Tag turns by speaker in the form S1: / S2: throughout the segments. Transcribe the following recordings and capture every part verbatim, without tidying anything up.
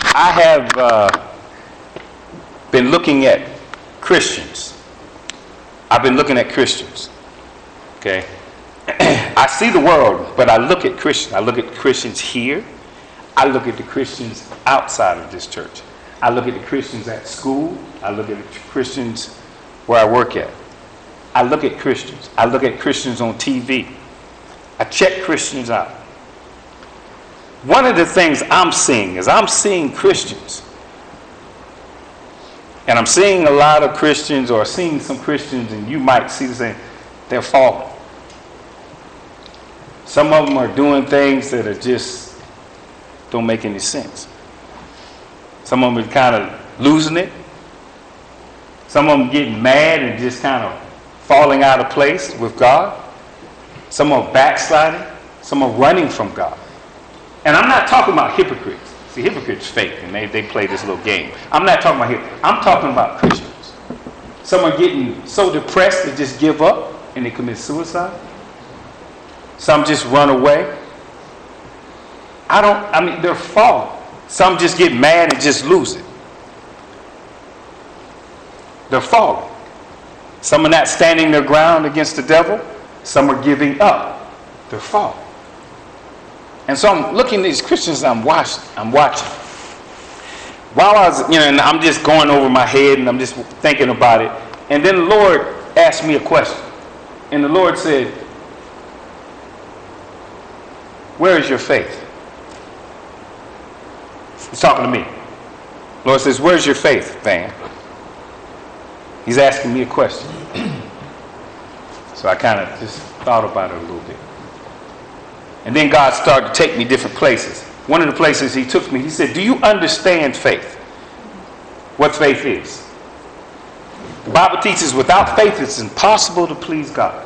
S1: I have uh, been looking at Christians. I've been looking at Christians. Okay? I see the world, but I look at Christians. I look at Christians here. I look at the Christians outside of this church. I look at the Christians at school. I look at the Christians where I work at. I look at Christians. I look at Christians on T V. I check Christians out. One of the things I'm seeing is I'm seeing Christians. And I'm seeing a lot of Christians, or seeing some Christians, and you might see the same. They're falling. Some of them are doing things that are just don't make any sense. Some of them are kind of losing it. Some of them getting mad and just kind of falling out of place with God. Some are backsliding. Some are running from God. And I'm not talking about hypocrites. See, hypocrites fake, and they, they play this little game. I'm not talking about hypocrites. I'm talking about Christians. Some are getting so depressed they just give up and they commit suicide. Some just run away. I don't, I mean, they're falling. Some just get mad and just lose it. They're falling. Some are not standing their ground against the devil. Some are giving up. They're falling. And so I'm looking at these Christians I'm watching. I'm watching. While I was, you know, and I'm just going over my head and I'm just thinking about it. And then the Lord asked me a question. And the Lord said, "Where is your faith?" He's talking to me. The Lord says, "Where's your faith, Van?" He's asking me a question. So I kind of just thought about it a little bit. And then God started to take me different places. One of the places he took me, he said, "Do you understand faith? What faith is?" The Bible teaches without faith it's impossible to please God.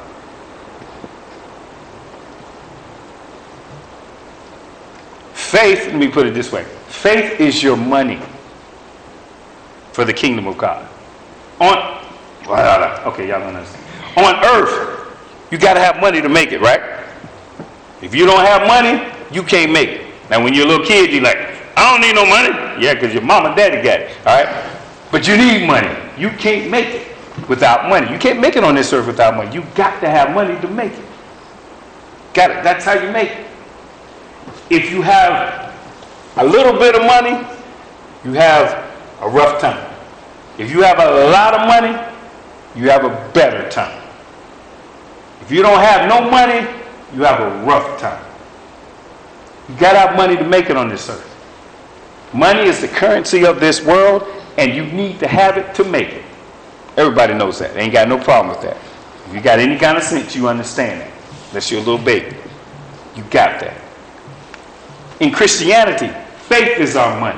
S1: Faith, let me put it this way. Faith is your money for the kingdom of God. On, okay, y'all don't understand. On earth, you got to have money to make it, right? If you don't have money, you can't make it. Now, when you're a little kid, you're like, "I don't need no money." Yeah, because your mom and daddy got it, all right? But you need money. You can't make it without money. You can't make it on this earth without money. You got to have money to make it. Got it? That's how you make it. If you have a little bit of money, you have a rough time. If you have a lot of money, you have a better time. If you don't have no money, you have a rough time. You got to have money to make it on this earth. Money is the currency of this world, and you need to have it to make it. Everybody knows that. They ain't got no problem with that. If you got any kind of sense, you understand that. Unless you're a little baby. You got that. In Christianity, faith is our money.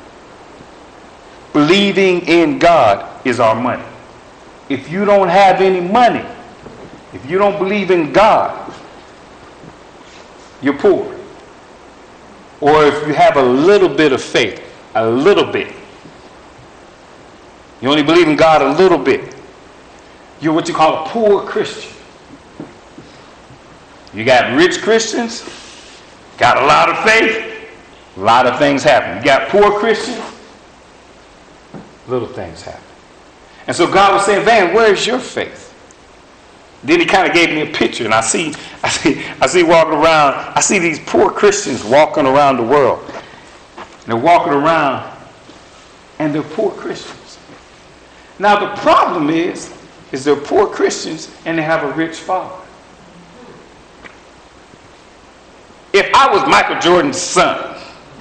S1: Believing in God is our money. If you don't have any money, if you don't believe in God, you're poor. Or if you have a little bit of faith, a little bit, you only believe in God a little bit, you're what you call a poor Christian. You got rich Christians, got a lot of faith, a lot of things happen. You got poor Christians, little things happen. And so God was saying, "Van, where's your faith?" Then he kind of gave me a picture, and I see, I see, I see walking around, I see these poor Christians walking around the world. And they're walking around, and they're poor Christians. Now the problem is, is they're poor Christians, and they have a rich father. If I was Michael Jordan's son,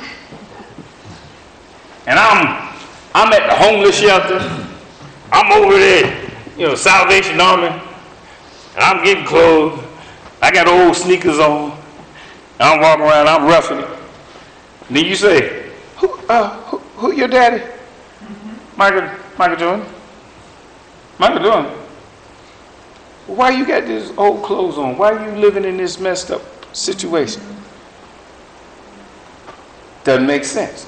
S1: and I'm, I'm at the homeless shelter, I'm over there, you know, Salvation Army. And I'm getting clothes. I got old sneakers on. And I'm walking around. I'm roughing it. And then you say, "Who, uh, who, who your daddy?" Mm-hmm. Michael, Michael Jordan. Michael Jordan. Why you got these old clothes on? Why are you living in this messed up situation? Doesn't make sense.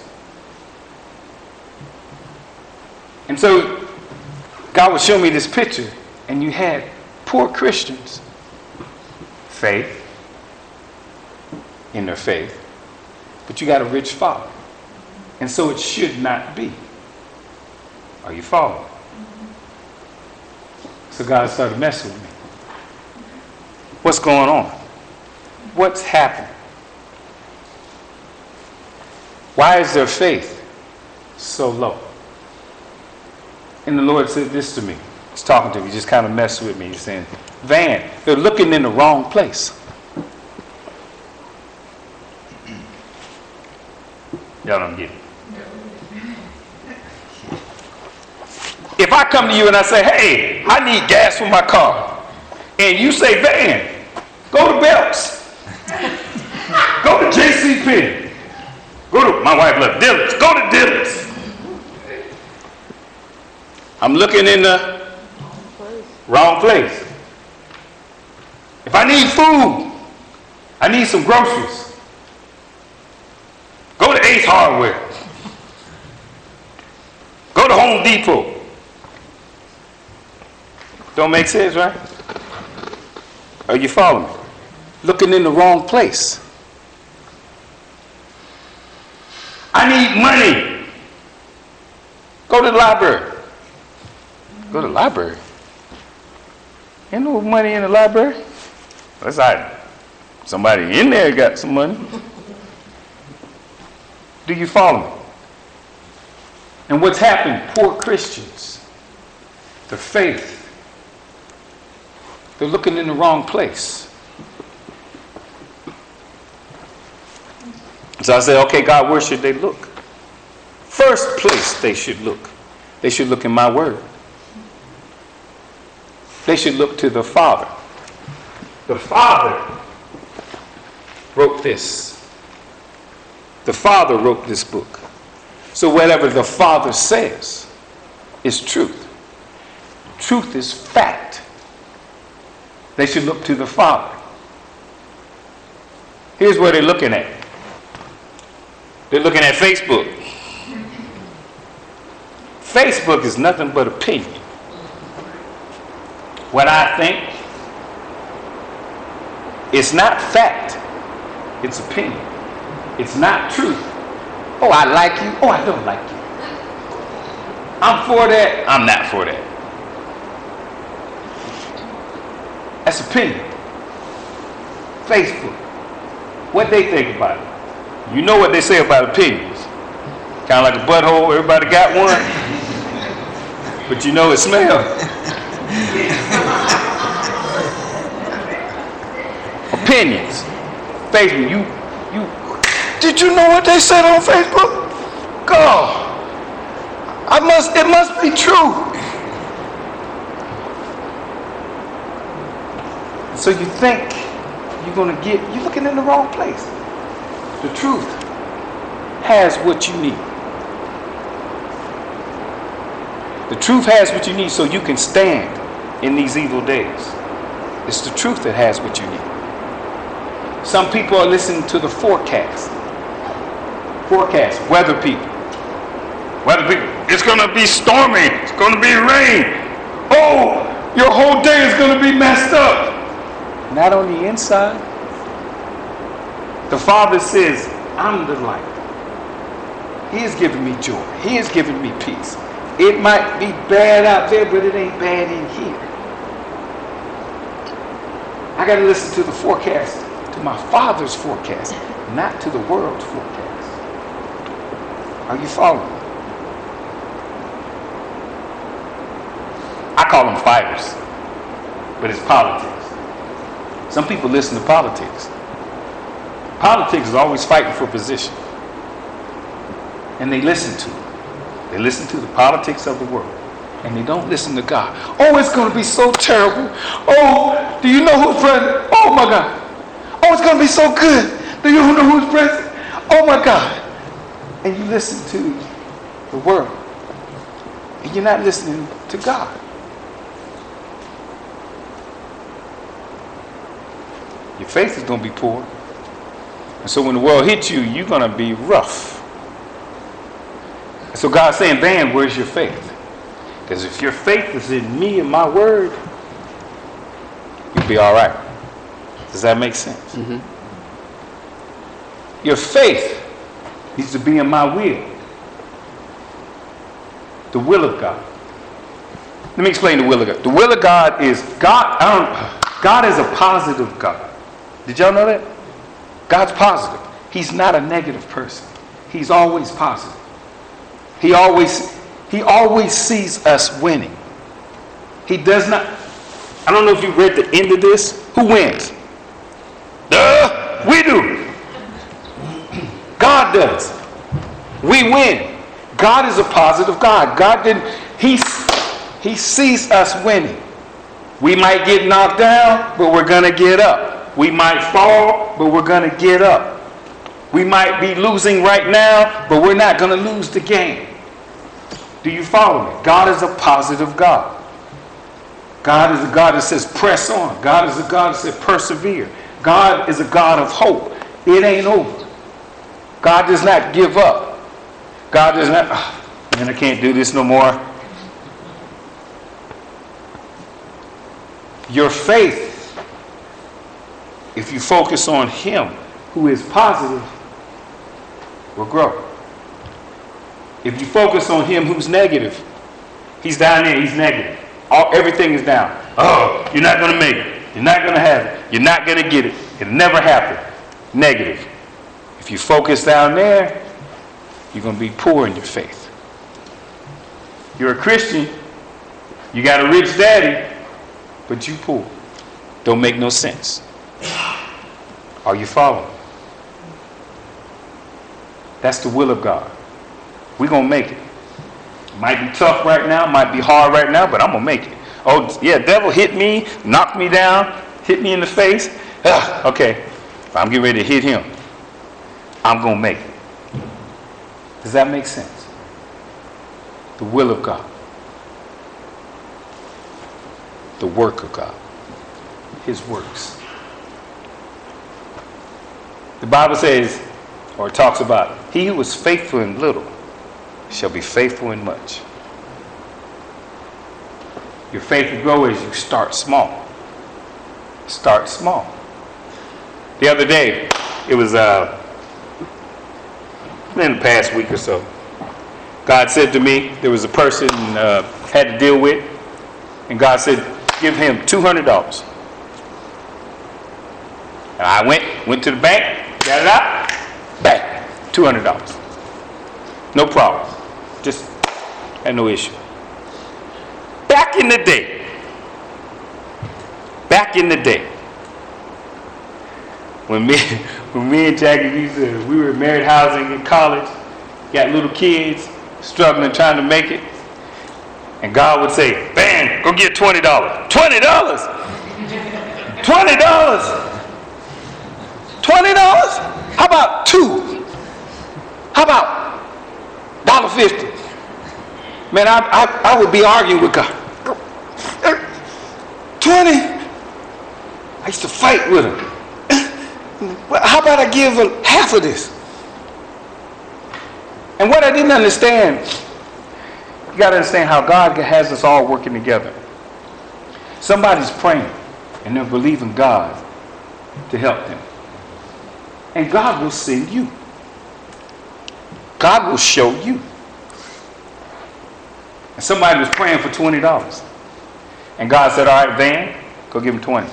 S1: And so God would show me this picture, and you had poor Christians, faith, in their faith, but you got a rich father. And so it should not be. Are you following? So God started messing with me. What's going on? What's happened? Why is their faith so low? And the Lord said this to me. He's talking to me. He just kind of messed with me. He's saying, Van, they're looking in the wrong place. Y'all don't get it. If I come to you and I say, hey, I need gas for my car, and you say, Van, go to Belk's, go to J C Penney, go to, my wife left Dillard's, go to Dillard's. I'm looking in the wrong place. If I need food, I need some groceries, go to Ace Hardware, go to Home Depot. Don't make sense, right? Are you following me? Looking in the wrong place. I need money. Go to the library. Go to the library. Ain't no money in the library. That's right. Somebody in there got some money. Do you follow me? And what's happened? Poor Christians, the faith, they're looking in the wrong place. So I said, okay, God, where should they look? First place they should look. They should look in my word. They should look to the Father. The Father wrote this. The Father wrote this book. So whatever the Father says is truth. Truth is fact. They should look to the Father. Here's what they're looking at. They're looking at Facebook. Facebook is nothing but opinion. What I think, it's not fact. It's opinion. It's not truth. Oh, I like you. Oh, I don't like you. I'm for that. I'm not for that. That's opinion. Facebook. What they think about it. You know what they say about opinions. Kind of like a butthole. Everybody got one. But you know it smells. Opinions. Facebook. You, you. Did you know what they said on Facebook? God. I must. It must be true. So you think you're going to get, you're looking in the wrong place. The truth has what you need. The truth has what you need so you can stand in these evil days. It's the truth that has what you need. Some people are listening to the forecast. Forecast, weather people. Weather people, it's going to be stormy. It's going to be rain. Oh, your whole day is going to be messed up. Not on the inside. The Father says, I'm the light. He is giving me joy. He is giving me peace. It might be bad out there, but it ain't bad in here. I got to listen to the forecast, to my Father's forecast, not to the world's forecast. Are you following me? I call them fighters, but it's politics. Some people listen to politics. Politics is always fighting for position. And they listen to it. They listen to the politics of the world. And they don't listen to God. Oh, it's going to be so terrible. Oh, do you know who's president? Oh, my God. Oh, it's going to be so good. Do you know who's president? Oh, my God. And you listen to the world. And you're not listening to God. Your faith is going to be poor. And so when the world hits you, you're going to be rough. And so God's saying, Van, where's your faith? Because if your faith is in me and my word, you'll be all right. Does that make sense? Mm-hmm. Your faith needs to be in my will. The will of God. Let me explain the will of God. The will of God is God. I don't, God is a positive God. Did y'all know that? God's positive. He's not a negative person. He's always positive. He always, he always sees us winning. He does not. I don't know if you read the end of this. Who wins? Duh, we do. God does. We win. God is a positive God. God didn't. He, he sees us winning. We might get knocked down, but we're going to get up. We might fall, but we're going to get up. We might be losing right now, but we're not going to lose the game. Do you follow me? God is a positive God. God is a God that says press on. God is a God that says persevere. God is a God of hope. It ain't over. God does not give up. God does not, oh, man, I can't do this no more. Your faith, if you focus on Him who is positive, will grow. If you focus on Him who's negative, He's down there, He's negative. All, everything is down. Oh, you're not going to make it. You're not going to have it. You're not going to get it. It'll never happen. Negative. If you focus down there, you're going to be poor in your faith. You're a Christian. You got a rich daddy, but you poor. Don't make no sense. Are you following? That's the will of God. We're going to make it. It might be tough right now, might be hard right now, but I'm going to make it. Oh, yeah, devil hit me, knocked me down, hit me in the face. Ugh, okay, I'm getting ready to hit him. I'm going to make it. Does that make sense? The will of God. The work of God. His works. The Bible says, or talks about, he who was faithful in little shall be faithful in much. Your faith will grow as you start small. Start small. The other day, it was uh, in the past week or so, God said to me, there was a person uh, had to deal with, and God said, give him two hundred dollars. And I went, went to the bank, got it out, back, two hundred dollars. No problem. Just had no issue. Back in the day, back in the day, when me, when me and Jackie used to, we were in married housing in college, got little kids, struggling, trying to make it, and God would say, "Bam, go get twenty dollars. twenty dollars? twenty dollars? twenty dollars? How about two? How about one dollar fifty? Man, I, I, I would be arguing with God. twenty? I used to fight with him. How about I give a half of this? And what I didn't understand, you got to understand how God has us all working together. Somebody's praying and they're believing God to help them. And God will send you. God will show you. And somebody was praying for twenty dollars. And God said, all right, Van, go give him twenty.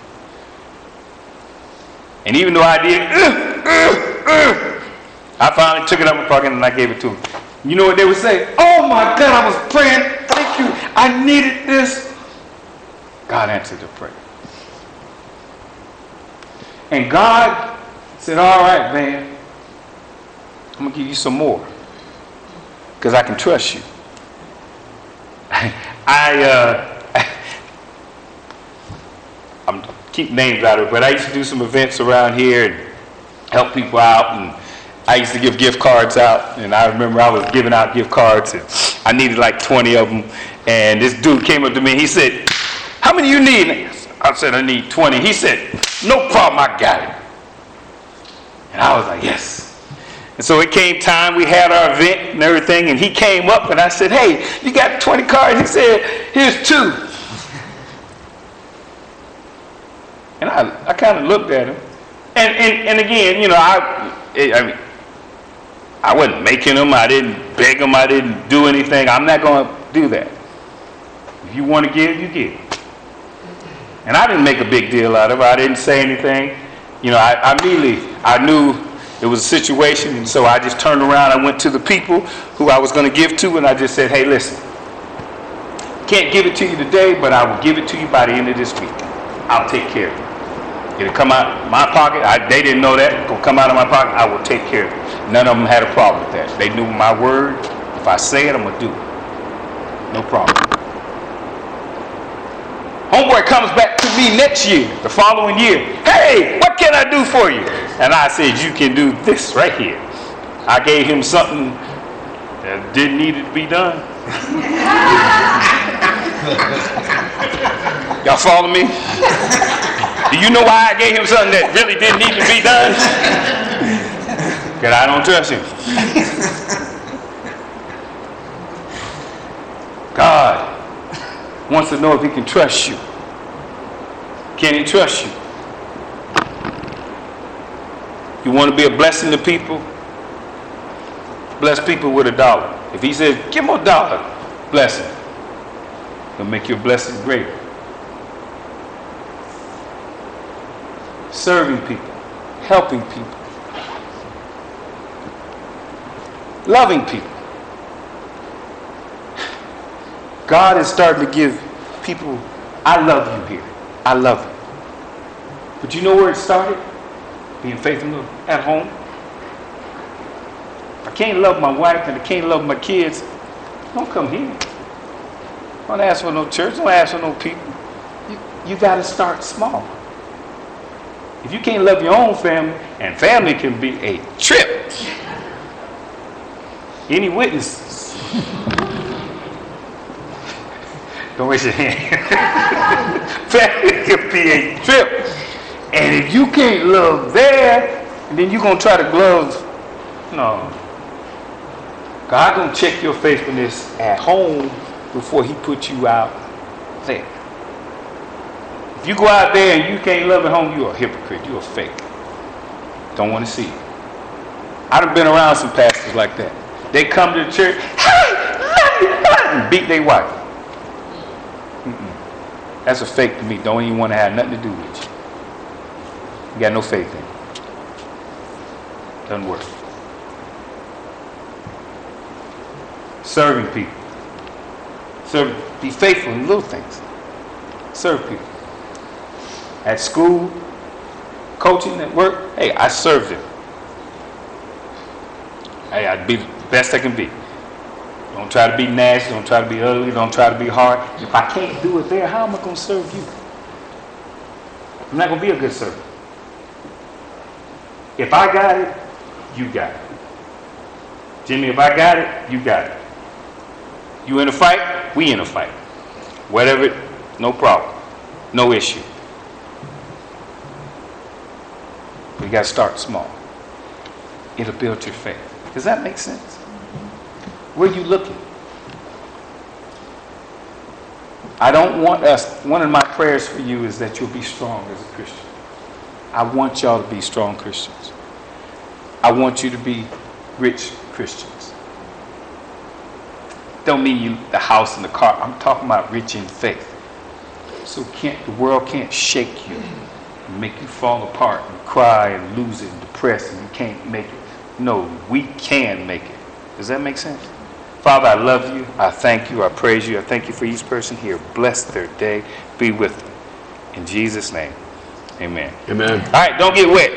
S1: And even though I did, uh, uh, uh, I finally took it up in my pocket and I gave it to him. You know what they would say? Oh my God, I was praying. Thank you. I needed this. God answered the prayer. And God said, all right, Van, I'm going to give you some more. Because I can trust you. I, uh, I'm keep names out of it, but I used to do some events around here and help people out, and I used to give gift cards out, and I remember I was giving out gift cards, and I needed like twenty of them, and this dude came up to me, and he said, how many you need? I said, I need twenty. He said, no problem, I got it. And I was like, yes. And so it came time, we had our event and everything, and he came up and I said, hey, you got twenty cards? He said, here's two. And I, I kind of looked at him. And, and and again, you know, I I mean, I wasn't making them. I didn't beg them. I didn't do anything. I'm not going to do that. If you want to give, you give. And I didn't make a big deal out of it. I didn't say anything. You know, I, I immediately, I knew it was a situation, and so I just turned around. I went to the people who I was going to give to, and I just said, hey, listen, can't give it to you today, but I will give it to you by the end of this week. I'll take care of it. It'll come out of my pocket. I, they didn't know that. It'll come out of my pocket. I will take care of it. None of them had a problem with that. They knew my word. If I say it, I'm going to do it. No problem. Homeboy comes back to me next year, the following year. Hey, what can I do for you? And I said, you can do this right here. I gave him something that didn't need to be done. Y'all follow me? Do you know why I gave him something that really didn't need to be done? Because I don't trust him. God wants to know if he can trust you. Can he trust you? You want to be a blessing to people? Bless people with a dollar. If he says, give him a dollar, bless him. It'll make your blessing greater. Serving people, helping people, loving people. God is starting to give people, I love you here. I love you. But you know where it started? Being faithful at home. I can't love my wife and I can't love my kids. Don't come here. Don't ask for no church. Don't ask for no people. You, you got to start small. If you can't love your own family, and family can be a trip. Any witnesses? Don't raise your hand. Family can be a trip. And if you can't love there, and then you're going to try to glove, no. God going to check your faithfulness at home before he puts you out there. If you go out there and you can't love at home, you're a hypocrite. You're a fake. Don't want to see it. I've been around some pastors like that. They come to the church, hey, love you, love you, beat their wife. Mm-mm. That's a fake to me. Don't even want to have nothing to do with you. You got no faith in it. Doesn't work. Serving people. Serve, be faithful in little things. Serve people. At school, coaching, at work, hey, I served them. Hey, I'd be the best I can be. Don't try to be nasty. Don't try to be ugly. Don't try to be hard. If I can't do it there, how am I going to serve you? I'm not going to be a good servant. If I got it, you got it. Jimmy, if I got it, you got it. You in a fight, we in a fight. Whatever, no problem. No issue. We got to start small. It'll build your faith. Does that make sense? Where are you looking? I don't want us, one of my prayers for you is that you'll be strong as a Christian. I want y'all to be strong Christians. I want you to be rich Christians. Don't mean you the house and the car. I'm talking about rich in faith. So can't the world can't shake you and make you fall apart and cry and lose it and depressed and you can't make it. No, we can make it. Does that make sense? Father, I love you. I thank you. I praise you. I thank you for each person here. Bless their day. Be with them. In Jesus' name, amen.
S2: Amen.
S1: All right, don't get wet.